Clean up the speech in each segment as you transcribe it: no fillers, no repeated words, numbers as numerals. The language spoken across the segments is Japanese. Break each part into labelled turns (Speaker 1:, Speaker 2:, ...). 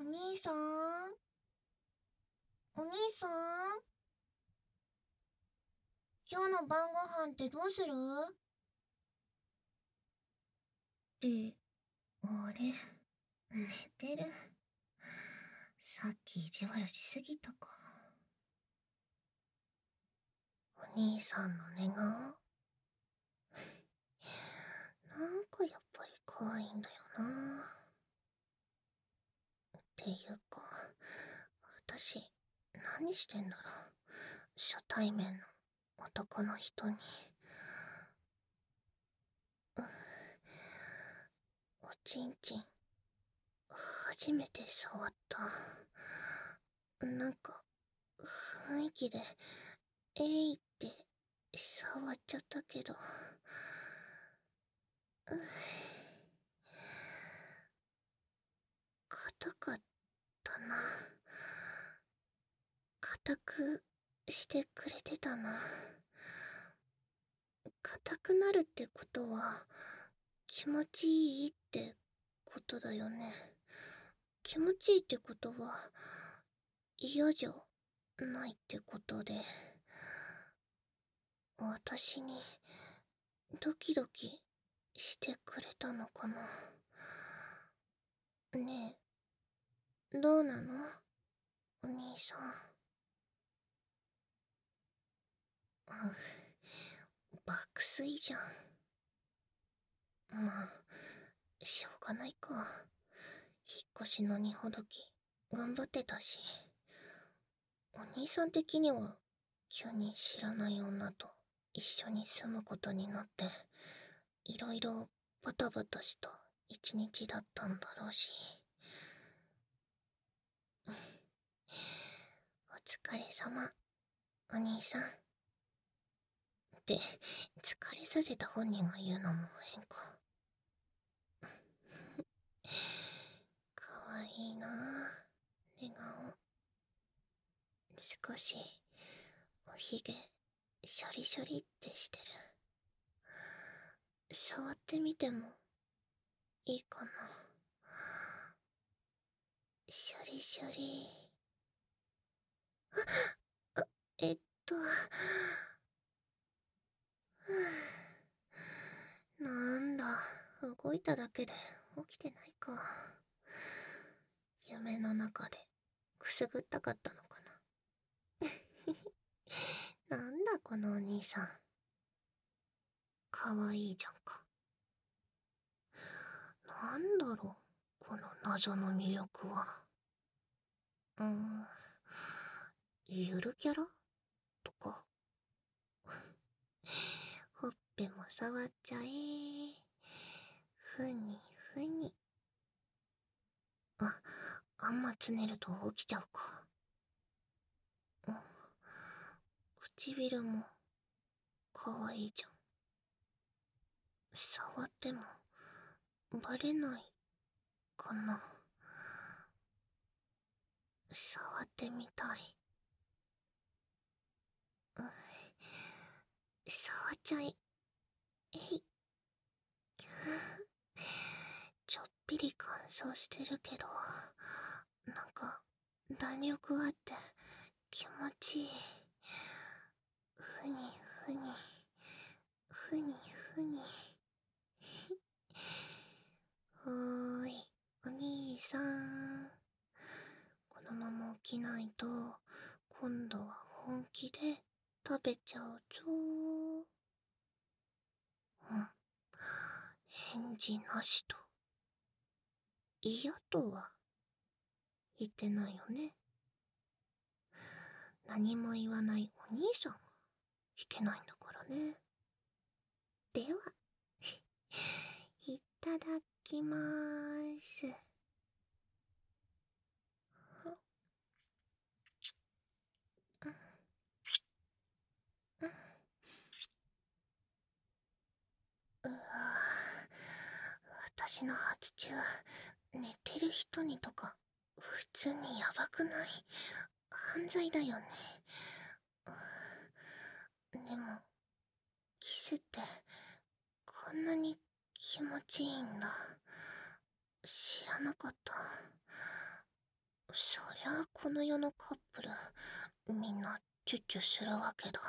Speaker 1: 兄さん、お兄さん、今日の晩ご飯ってどうする？あれ、寝てる。さっき意地悪しすぎたか。お兄さんの寝顔なんかやっぱり可愛いんだよな。っていうか、私、何してんだろう。初対面の男の人に。おちんちん、初めて触った。なんか、雰囲気で、えいって触っちゃったけど、硬かったな。硬くしてくれてたな。硬くなるってことは、気持ちいいってことだよね。気持ちいいってことは、嫌じゃないってことで、私にドキドキしてくれたのかな。ねえ、どうなのお兄さん。爆睡じゃん。まあ、しょうがないか。引っ越しの荷ほどき、頑張ってたし。お兄さん的には、急に知らない女と一緒に住むことになって、いろいろバタバタした一日だったんだろうし。お疲れ様、お兄さん。って、疲れさせた本人が言うのも変か。かわいいなぁ、寝顔。少し、おひげ、シャリシャリってしてる。触ってみても、いいかな。シャリシャリ。あ、えっと、なんだ、動いただけで起きてないか。夢の中でくすぐったかったのかな。なんだこのお兄さん。かわいいじゃんか。なんだろう、この謎の魅力は。ゆるキャラとか。ほっぺも触っちゃえ。ふにふに。あんまつねると起きちゃうか。唇もかわいいじゃん。触ってもバレないかな。触ってみたい。触っちゃえ。えい。ちょっぴり乾燥してるけど、なんか弾力あって気持ちいい。ふにふに、ふにふに。おーい、お兄さん。このまま起きないと、今度は本気で食べちゃうぞ。返事なしと。嫌とは言ってないよね。何も言わないお兄さんがいけないんだからね。では、いただきまーす。うわぁ、私の初中、寝てる人にとか、普通にヤバくない？犯罪だよね。でも、キスってこんなに気持ちいいんだ。知らなかった。 そりゃあこの世のカップル、みんなチュッチュするわけだ。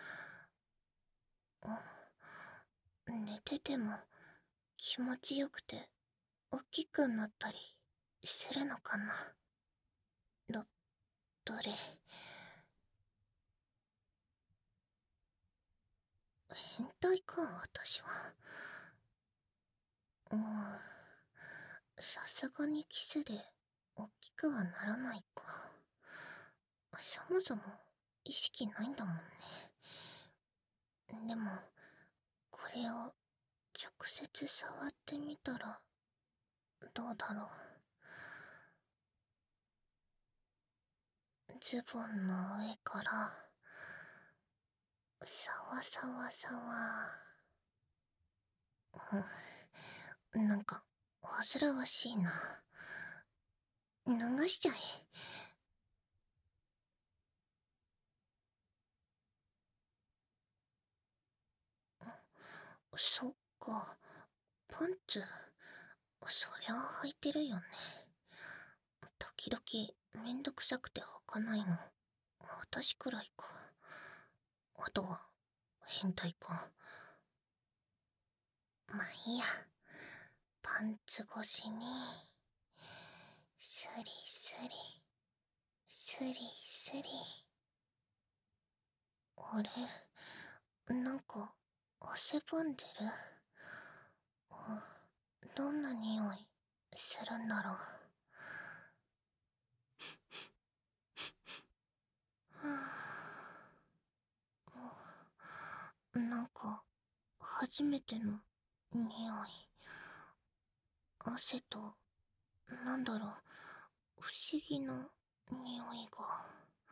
Speaker 1: 寝てても気持ちよくて大きくなったりするのかな。ど、どれ。変態か、私は。さすがにキスで大きくはならないか。そもそも意識ないんだもんね。でも、これを直接触ってみたらどうだろう。ズボンの上からさわさわさわ。なんか煩わしいな。流しちゃえ。そっか、パンツそりゃ履いてるよね。時々めんどくさくて履かないの私くらいか。あとは変態か。まあいいや。パンツ越しにスリスリスリスリ。あれ、なんか汗ばんでる。どんな匂いするんだろう。なんか初めての匂い。汗と、なんだろう、不思議な匂いが。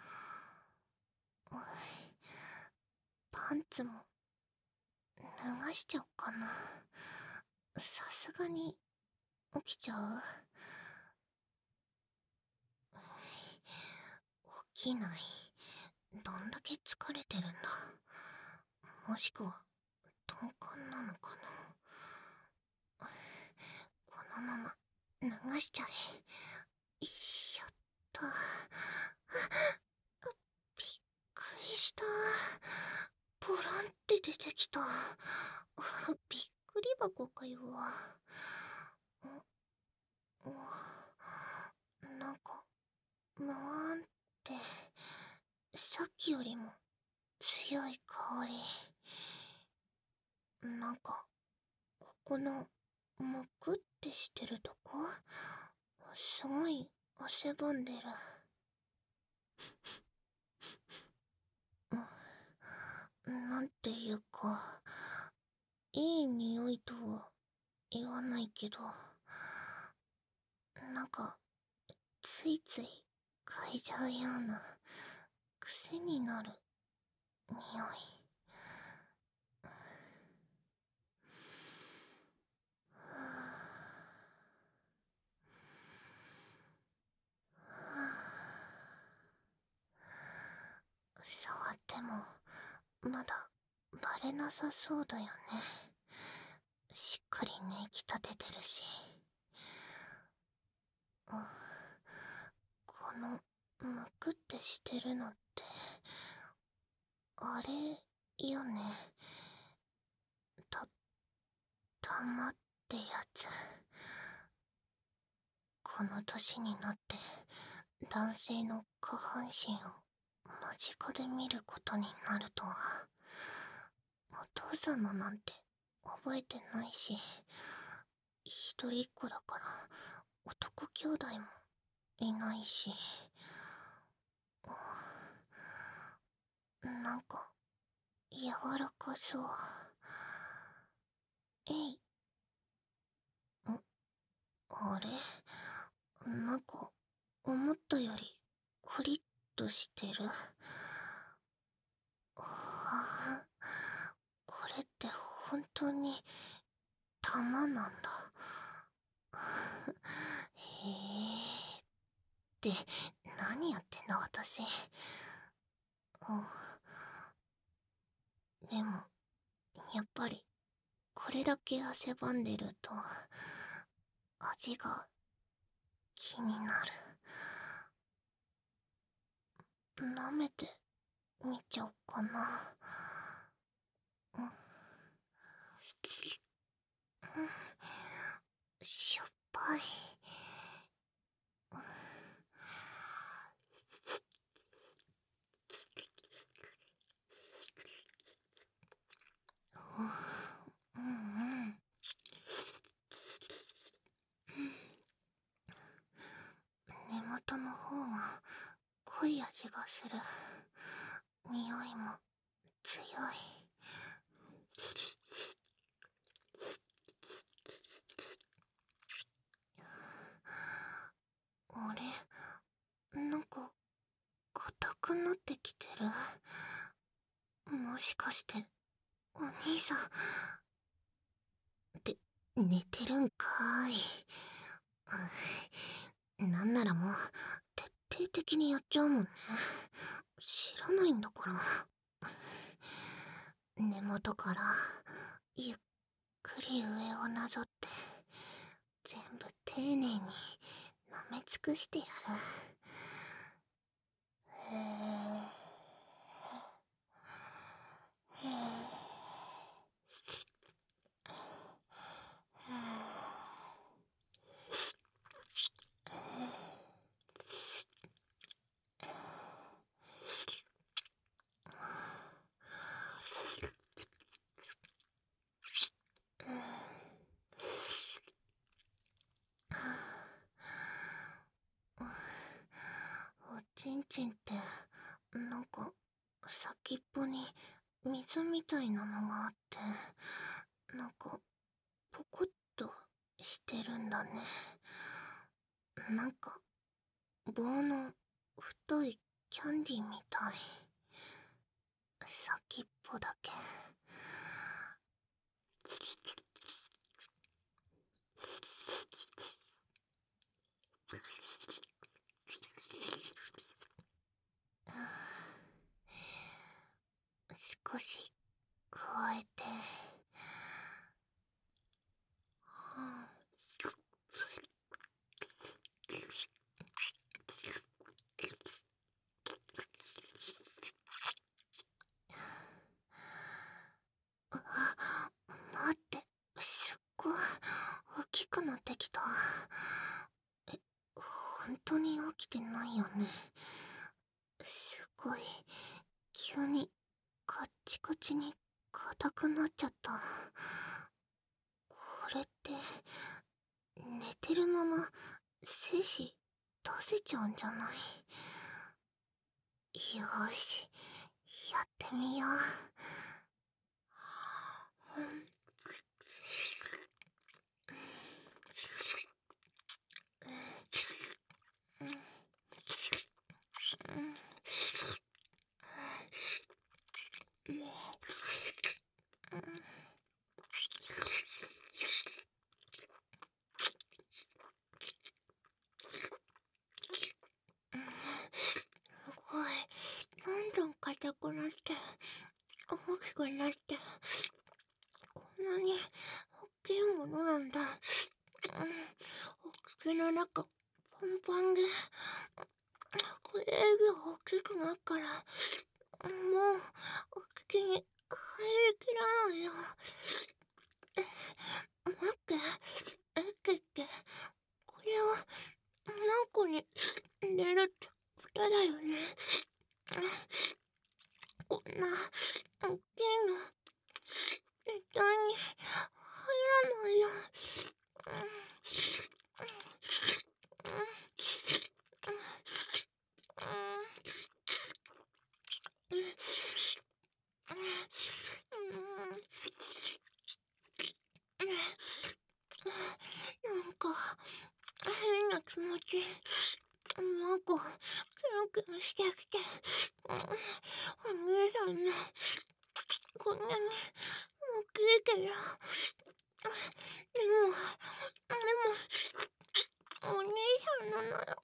Speaker 1: パンツも脱がしちゃおうかな。さすがに起きちゃう。起きない。どんだけ疲れてるんだ。もしくは鈍感なのかな。このまま流しちゃえ。よいしょっと。びっくりした。ポランって出てきた。びっくり箱かよ。なんかむわーんってさっきよりも強い香り。なんかここのむくってしてるとこすごい汗ばんでる。なんていうかいい匂いとは言わないけど、なんかついつい嗅いじゃうような癖になる匂い。触ってもまだバレなさそうだよね。しっかり寝息立ててるし。このむくってしてるのってあれよね。た玉ってやつ。この年になって男性の下半身を間近で見ることになるとは。お父さんのなんて覚えてないし、一人っ子だから男兄弟もいないし。なんか柔らかそう。えい。あれ、なんか思ったよりクリッとしてる。あー、これって本当に玉なんだ。へえ。って何やってんだ私。でもやっぱりこれだけ汗ばんでると味が気になる。 舐めてみちゃおうかな。うん、しょっぱい。うんうん。根元の方が濃い味がする。匂いも強い。あれ、なんか硬くなってきてる。もしかしてお兄さんって寝てるんかーい。なんならもう徹底的にやっちゃうもんね。知らないんだから。根元からゆっくり上をなぞって全部丁寧に舐め尽くしてやる。へえ。へえ。おちんちんってなんか先っぽに水みたいなのがあって、なんかポコッとしてるんだね。なんか棒の太いキャンディーみたい。先っぽだけ。少し加えて。待って、すっごい大きくなってきた。え、本当に起きてないよね。すごい急にカッチカチに硬くなっちゃった。これって寝てるまま精子出せちゃうんじゃない？よーし、やってみよう。すごい、どんどん硬くなって、大きくなって、こんなに大きいものなんだ。お口の中、パンパンで、これ以上大きくなっから、もう、お口に入りきらないよ。待って、駅って、これを何個に入れるってことだよね。こんな大きいの絶対に入らないよ。なんか変な気持ち。なんかキュンキュンしてきて。お兄さんのこんなに大きいけど、でもお兄さんのなら、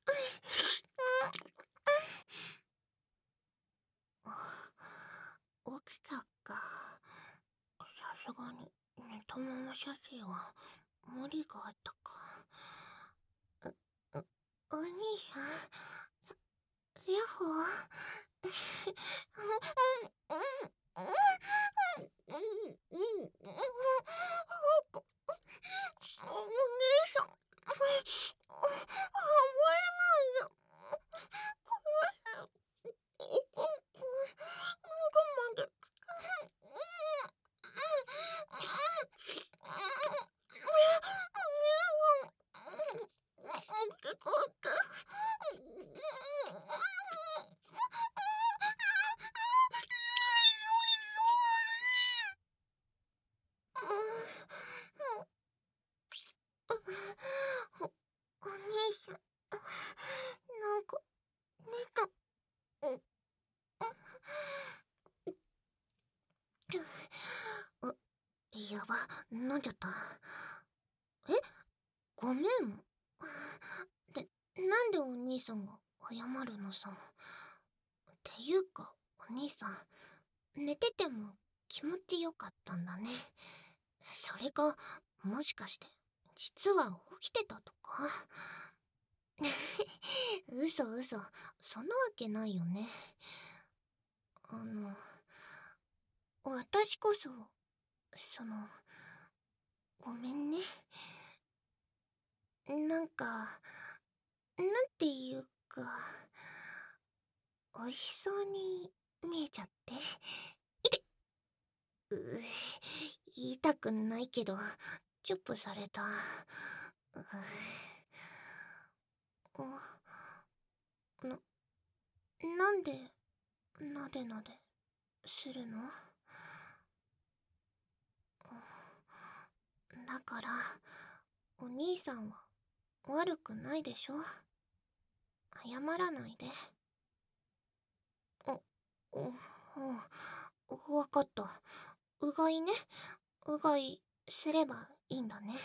Speaker 1: 起きたか。さすがに寝たまま写真は無理があったか。お兄さん、やほお姉さん、甘えないよ。喉まで。お兄さん、なんか、寝た。やば、飲んじゃった。え、ごめん。なんでお兄さんが謝るのさ。っていうか、お兄さん、寝てても気持ちよかったんだね。それか、もしかして、実は起きてたとか嘘嘘、そんなわけないよね。私こそ、ごめんね。なんか、なんていうか、美味しそうに見えちゃって。う言いたくないけど、チョップされた。な、なんで、なでなでするの？だから、お兄さんは悪くないでしょ？謝らないで。あ、わかった。うがいね。うがいすればいいんだね。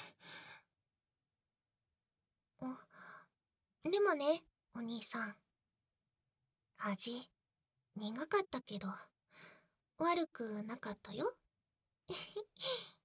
Speaker 1: でもね、お兄さん。味、苦かったけど、悪くなかったよ。